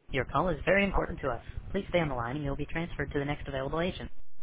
Your call is very important to us. Please stay on the line and you'll be transferred to the next available agent.